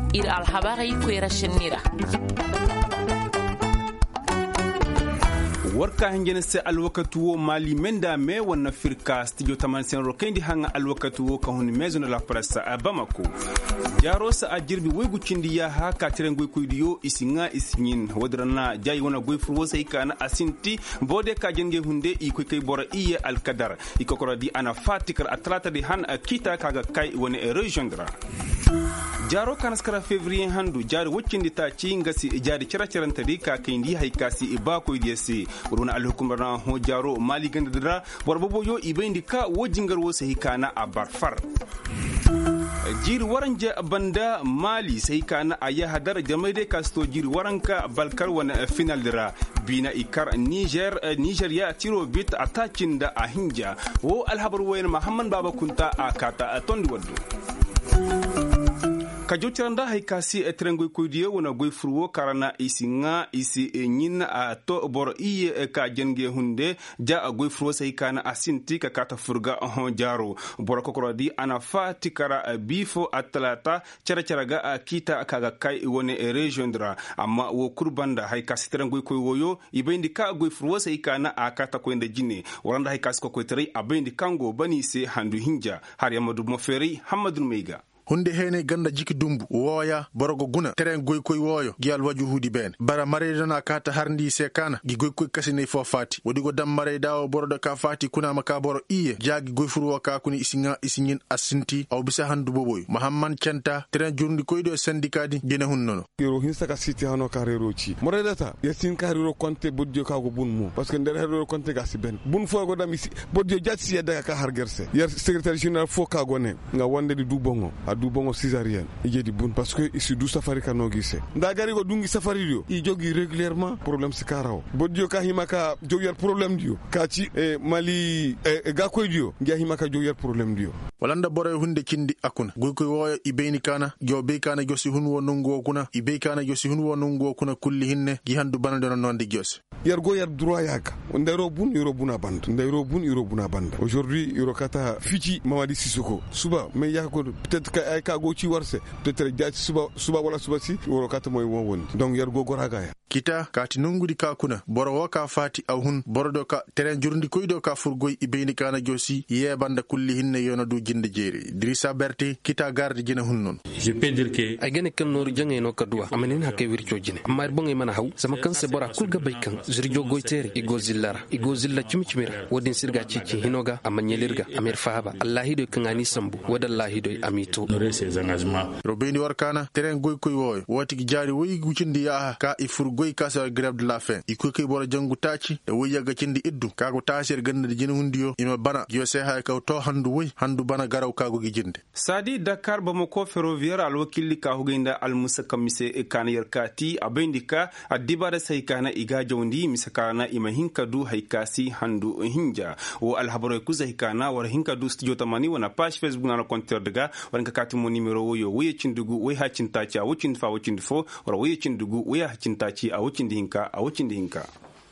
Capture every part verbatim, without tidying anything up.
ir alhabari kwera shinira warka hingene se alwakatu wo mali menda me wonna firka studio tamansen rokendi hanga alwakatu wo ka honi maison de la presse a Bamako jaro sa ajirbi wegu cindi ya ha ka terengoy kuydiyo isinga isinyin wadrana jay wona goy furwo sai kana asinti bode ka jenge hunde i koy kay bora iye al kadar i kokora di ana fatikar atlata di han kita kaga kay woni e rejoindra jaro kanaskara février handu jari woccindi ta ci ngasi jari ciracaranta di ka kayndi hay kasi e ba koy diyesi runa al hukumara ho jaro mali gandadra borbo boyo ibendi ka wojingar wo sai kana a barfar jiri waranje banda mali sai kana aya hadar jamaide kasto jiri waranka balkar wana final dira bina ikar niger nigeria tiro bit attacking da ahinja wo alhabar wayan muhammad baba kunta akata tondi waddo ka jotiranda hay kasi e trengoy koydiye wona goy furwo karana isinga isi e nyin a to bor iye ka jenge hunde ja a goy furwo sai kana asinti ka kata furga hon jaro bor ko korodi ana fati kara bifo atlata cara cara ga kita kaga kai woni e rejoindra amma wo kurbanda hay kasi trengoy koy woyo ibendi ka goy furwo sai kana akata ko ende jinne waranda hay kasi ko koy tere abendi kango bani se handu hinja har yamadu mo feri hamadou meiga hunde hene ganda jiki dumbu woya borogo guna teren goy koy woyo gial waju hudi ben bara maredana kata harndi se kana gi goy koy kasine fo fati wodi go dam mare dawo borodo ka fati kuna maka boro iye jagi goy furu ka kuni isinga isinyin asinti aw bisa handu boboy muhammad kenta teren jurndi koy do syndicati gene hunnono yoro hin saka siti hano karero ci moredata yasin karero konte bodjo ka go bunmu parce que der hero konte ga siben bun fo go dam bodjo jatti yedda ka har gerse yer secrétaire général fo ka gone nga wonde di dubongo du bongo césarienne ijedi bun parce que ici du safari kano gise nda gari go dungi safari dio i jogi régulièrement problème se karaw bodjo ka himaka jogier problème dio ka ci e mali e ga koy dio ngia himaka jogier problème dio walanda bore hunde kindi akuna goy koy woyo ibeni kana jo be kana josi hun wonungo kuna ibe kana josi hun wonungo kuna kulli hinne gi handu banade non de josi yer go yer droit yaka ndero bun yoro buna band ndero bun yoro buna band aujourd'hui yoro kata fici Mamadi Sissoko suba mais yaka ko peut-être ka ay ka go ci warse peut-être jaati suba suba wala suba si yoro kata moy won won donc yer go goraga ya kita kati nungudi ka kuna boro woka fati aw hun borodo ka teren jurndi koydo ka furgoy ibeni kana josi ye banda kulli hinne yono du jinde jeri Drissa Berté kita garde jina hun non je peux dire que ay gene kan noru jange no kadwa amanen hakke wircho jine amma bonge mana haw sama kan se bora kulga baykan zirjo goitere igo zillara igo zilla chimchimira wodin sirga cici hinoga amanyelirga amir fahaba allahi do kangani sambu wadallahi do amito ses engagements robeni warkana teren goy koy woy woti gi jari woyi gucindi ya ka ifur goy kasa grève de la faim iko kay bora jangu taci e woyi yaga cindi iddu kago tasir gande jina hundiyo ino bana yo se hay ka to handu woy handu bana garaw kago gi jinde sadi Dakar Bamako ferroviaire al wakili ka hugenda al musa kamise e kana yarkati abendika adibara sai kana iga jawndi misakana ima hinka du haikasi handu hinja o al habaro kuza hikana war hinka du studio tamani wana page Facebook na compteur daga war ka kati mo numero woyo woye cindugu woy ha cintaci a wucin fa wucin fo war woye cindugu woy ha cintaci a wucin hinka a wucin hinka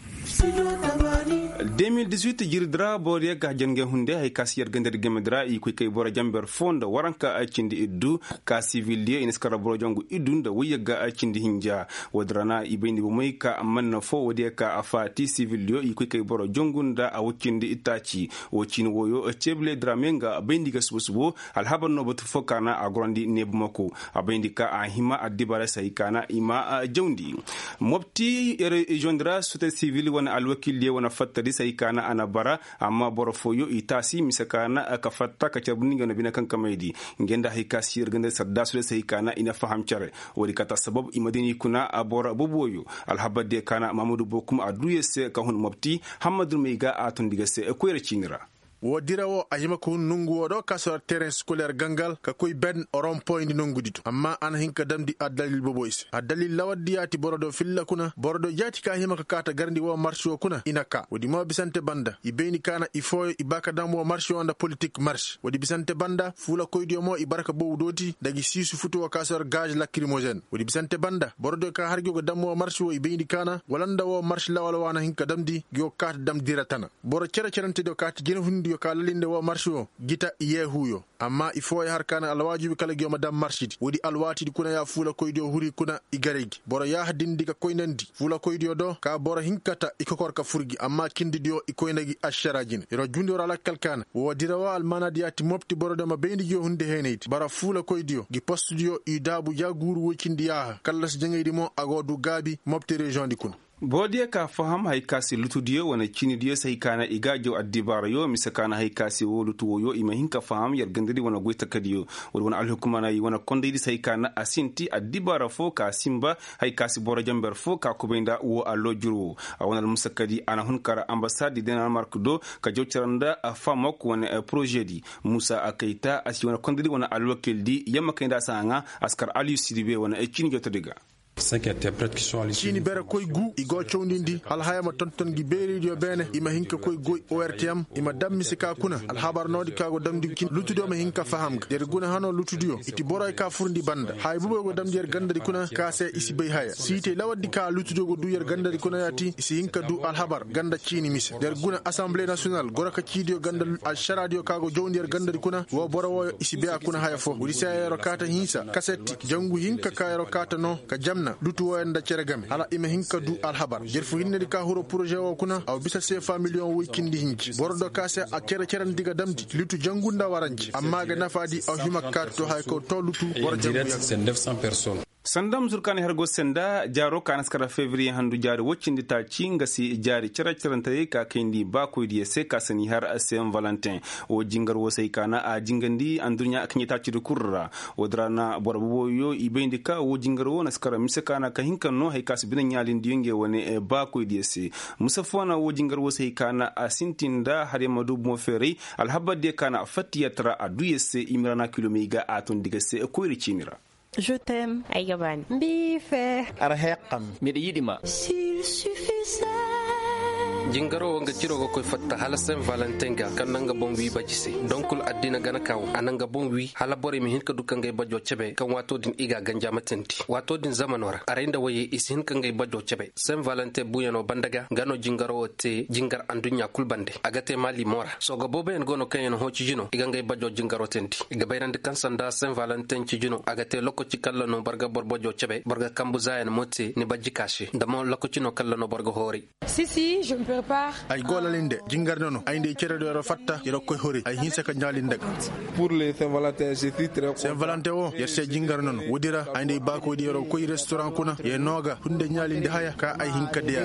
deux mille dix-huit jirdra boriya ga jenge hunde hay kasiyar gandar gemedra i kuy kay bora jamber fonda waranka a cindi iddu ka civilier ineskara boro jongu iddu da wiya ga a cindi hinja wadrana i bendi bo moy ka manna fo wodi ka afati civilier i kuy kay boro jongunda a wucindi itaci o cin woyo ceble dramenga bendi ga subusubo al habanno batu fokana a grandi nebmako a bendi ka a hima adibara sai kana ima a jawndi mobti ere jondra sote civil wana alwakili wana fattadi sai kana ana bara amma boro foyo itasi misakana aka fatta ka cabninga na bina kan kamedi ngenda hay kasir ganda saddasu sai kana ina faham chare wori kata sabab imadini kuna abora boboyo alhabade kana mamudu bokum aduye se ka hun mobti hamadou meiga atun diga se ko yere cinira wodirawo ajima ko nungu wodo kasor terrain scolaire gangal ka koy ben rond point nungu ditu amma an hinka damdi adalil bobois adalil lawadiyati borodo filla kuna borodo jati ka hima ka kata garndi wo marche kuna inaka wodi mo bisante banda ibeni kana ifo ibaka damo marche onda politique marche wodi bisante banda fula koydio mo ibaraka bowdoti dagi sisu futu kasor gaz lacrymogène wodi bisante banda borodo ka harjo go damo marche wo ibeni kana walanda wo marche lawala wana hinka damdi gyo kata dam diratana boro cere cerante do kata jeno koydiyo ka lalinde wo marché o gita yehuyo amma il faut har kana alwajibi kala gyo madam marché wodi alwati kuna ya fula koydiyo huri kuna igaregi boro ya hadindi ka koynandi fula koydiyo do ka boro hinkata ikokor ka furgi amma kindidio ikoynagi asharajin ro jundi ora kalkana wo dirawa almanadiyati mopti boro de ma bendi jo hunde heneti bara fula koydiyo gi postudio idabu jaguru wocindiya kallas jengeydi mo agodu gabi mopti region di kun bodiya ka faham haikasi lutudiyo wana chinidiyo sahikana igajo addibara yo misakana haikasi wo lutuwo yo ima hinka faham yargandiri wana goita kadiyo wana alhukumana yi wana kondidi sahikana asinti addibara fo ka simba haikasi bora jamber fo ka kubenda wo allo juru wana almusakadi ana hunkara ambassade Denmark do ka jocharanda afamok wana projedi Musa Akaita asi wana kondidi wana allo keldi yamma kenda sanga askar Aliou Sidibe wana chini jotadiga chini bere koy gu igo chowndindi hal hayama tonton gi beeridio bene ima hinka koy goy O R T M ima dammi sika kuna al habar nodi kago damdi kin lutudio ma hinka fahamga der guna hano lutudio iti boroy ka furndi banda hay bubo go damdi yer gandari kuna ka se isi bay haya site lawadi ka lutudio go du yer gandari kuna yati isi hinka du al habar ganda chini mise der guna assemblée nationale goraka chidio ganda al sharadio kago jowndi yer gandari kuna wo boro wo isi be akuna haya fo wuri sa yero kata hinsa kasetti jangu hinka ka yero kata no ka jamna lutu wanda ceregame ala ime hinka du alhabar jerfu hinne ka huro projet o kuna aw bisa sefa million wikindi hinji bordo kase a cere ceran diga damdi lutu jangunda waranci amma ga nafadi aw himakkat to hay ko to lutu wor jangu neuf cents personnes sandam zurkani hergo senda jaro kanaskara février handu jari woccindi ta cinga si jari cera cerantare ka kendi ba ko di se ka sani har Saint Valentin o jingar wo sai kana a jingandi andunya aknyata ci kurra o drana borbo yo ibendi ka o jingar wo naskara misekana ka hinkan no hay kas binan yalin diyenge woni ba ko di se musafona o jingar wo sai kana a sintinda hare madu mo fere alhabade kana fatiyatra a duyese imrana kilomiga atun diga se ko ricimira. Je t'aime. Aïgaban. Bife. Arhaqam. Midiyidima. S'il suffisait. jingaro wanga cirogo koy fatta hala Saint Valentin ga kananga bon wi bajisi donkul addina gana kaw ananga bon wi hala bore mi hinka dukkan ngay bajo cebe kan wato din iga ganja matenti wato din zamanora arenda waye isin kan ngay bajo cebe Saint Valentin buyano bandaga gano jingaro te jingar andunya kulbande agate mali mora so go bobe en gono kayen ho ci jino iga ngay bajo jingaro tenti iga bayrande kan sanda Saint Valentin ci jino agate lokko ci kala no barga bor bajo cebe barga kambu zayen motte ni bajji kashi damo lokko ci no kala no barga hori Si si, je me prépare. ay golalinde jingar nono ay ndey cere do fatta yero koy hori ay hinsa ka njaalinde pour les Saint Valentin c'est très Saint Valentin o yerse jingar nono wodira ay ndey bako di yero koy restaurant kuna ye noga hunde njaalinde haya ka ay hinka de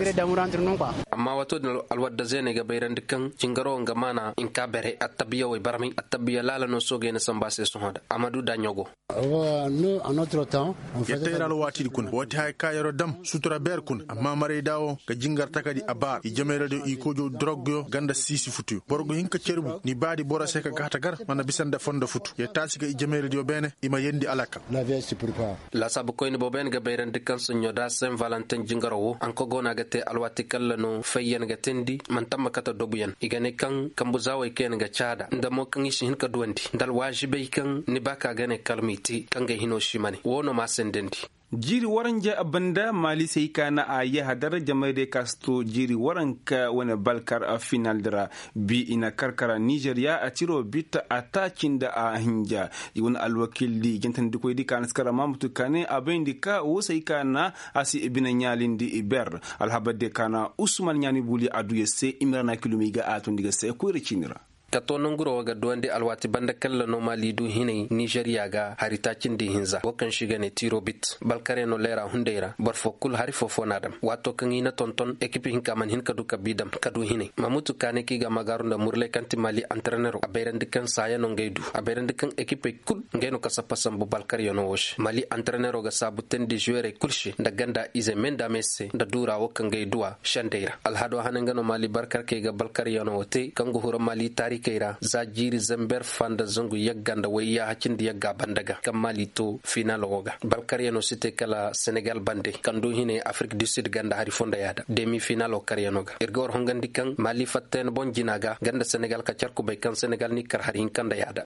amma wato din alwadda zene ga bayrande kan jingaro nga mana in ka bere attabiya way barami attabiya lala no soge na sambase sohoda amadu danyogo nous en notre temps on faisait yetera lo wati kun wati hay ka yero dam sutura ber kun amma mare dawo ka jingar takadi abar i jamere de i kojo drogyo ganda sisi futu borgo hinka cerbu ni baadi bora seka gata gar mana bisanda fonda futu ye tasika i jamere de bene ima yendi alaka la vie se prépare la sabu koyni bo ben ga bayrande kan sunyo da Saint Valentin jingaro wo an ko gona ga te alwati kala no fayyan ga tendi man tamma kata dobuyan igane kan kambu zawai ken ga chada ndamo kan ishi hinka duwandi dal wajibe kan ni baka gane kalmiti kan ga hinoshimani wono ma sendendi jiri waranja abanda mali sai kana a ya hadar jamare kasto jiri waranka wani balkar a final dara bi ina karkara Nigeria a ciro bita a takin da a hinja iwon alwakil di jantan di koy di kan skara mamutu kane abin di ka wo sai kana asi ibina nyalin di iber alhabade kana Usman nyani buli aduye se imrana kilomiga atun diga se ko rechinira kato nunguro waga duwande alwati banda kalla no mali du hinay Nigeria ga harita cindi hinza wakan shiga ne tiro bit balkare no lera hundeira barfo kul hari fofo nadam wato kan ina tonton ekipi hinka man hinka du kabidam kadu hinay mamutu kane ki ga magarunda murle kanti mali entraîneur aberandi kan saya no ngeydu aberandi kan ekipe kul ngeno kasapasam bu balkare yo no wosh mali entraîneur ga sabu tendi joueur kulshi da ganda ize menda messe da dura wakan ngeyduwa shandeira alhado hanengano mali barkar ke ga balkare yo no wote kango huro mali tari keira za jiri zamber fanda zongu yagganda way ya hakindi yagga bandaga kamali to final oga balkariano cité kala Senegal bande kando hine Afrique du Sud ganda hari fonda yada demi final o karianoga ergor hongandi kan mali fatten bon jinaga ganda Senegal ka charku bay kan Senegal ni kar hari kanda yada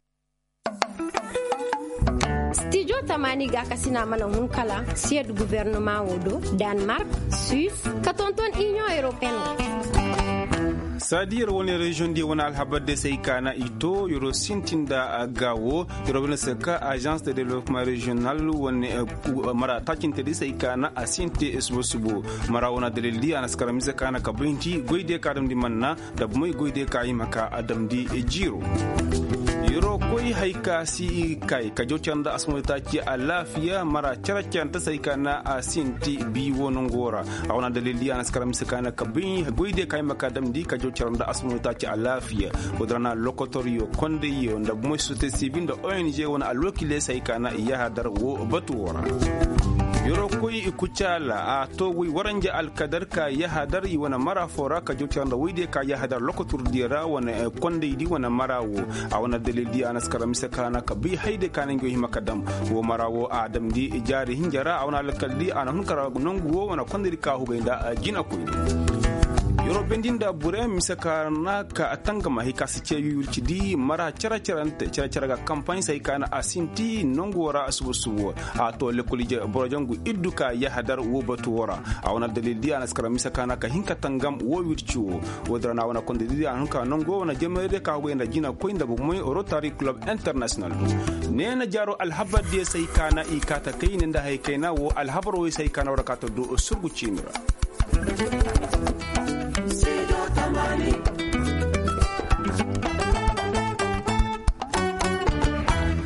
Studio Tamani ga kasina mana hunkala sied gouvernement wodo Denmark Suisse katonton Union Européenne sadir woni region di wona alhabade sai kana ito yoro sintinda gawo yoro bena saka agence de développement régional woni mara takinte di sai kana asinte esbosubo mara wona deleldi anaskara mise kana kabinti goide kadam di manna da moy goide kayi maka adam di jiro yoro koy haika si kai ka jocanda asmota ci alafiya mara characanta sai kana asinti bi wono ngora awna deleldi anaskara mise kana kabin goide kayi maka adam di ka jocanda asmota ci alafiya wodrana lokotorio konde yo nda moy société civile da O N G wona alokile sai kana iya hadar wo batuwara yoro koy ikuchala a to wi waranje alkadar ka ya hadar yi wana mara fora ka jocanda wide ka ya hadar lokotur dira wana konde di wana marawo a wana dalili anaskara misakana ka bi haide kana ngo himakadam wo marawo adam di jari hinjara a wana alkaldi ana hunkara nongo wana konde ka hubenda jina koy yoro bendinda bure misakana ka atanga mahika sice yurci di mara cara carante cara cara ga campagne sai kana asinti nongora asubusuwo a to le kulije borojangu idduka ya hadar wo batuwora a wana dalili ana skara misakana ka hinka tangam wo wirciwo wodrana wana konde di an ka nongo wana jemede ka go inda jina ko inda bu moy Rotary Club International nena jaro alhabad de sai kana ikata kayne nda hay kayna wo alhabaro sai kana warakata do surgu cimira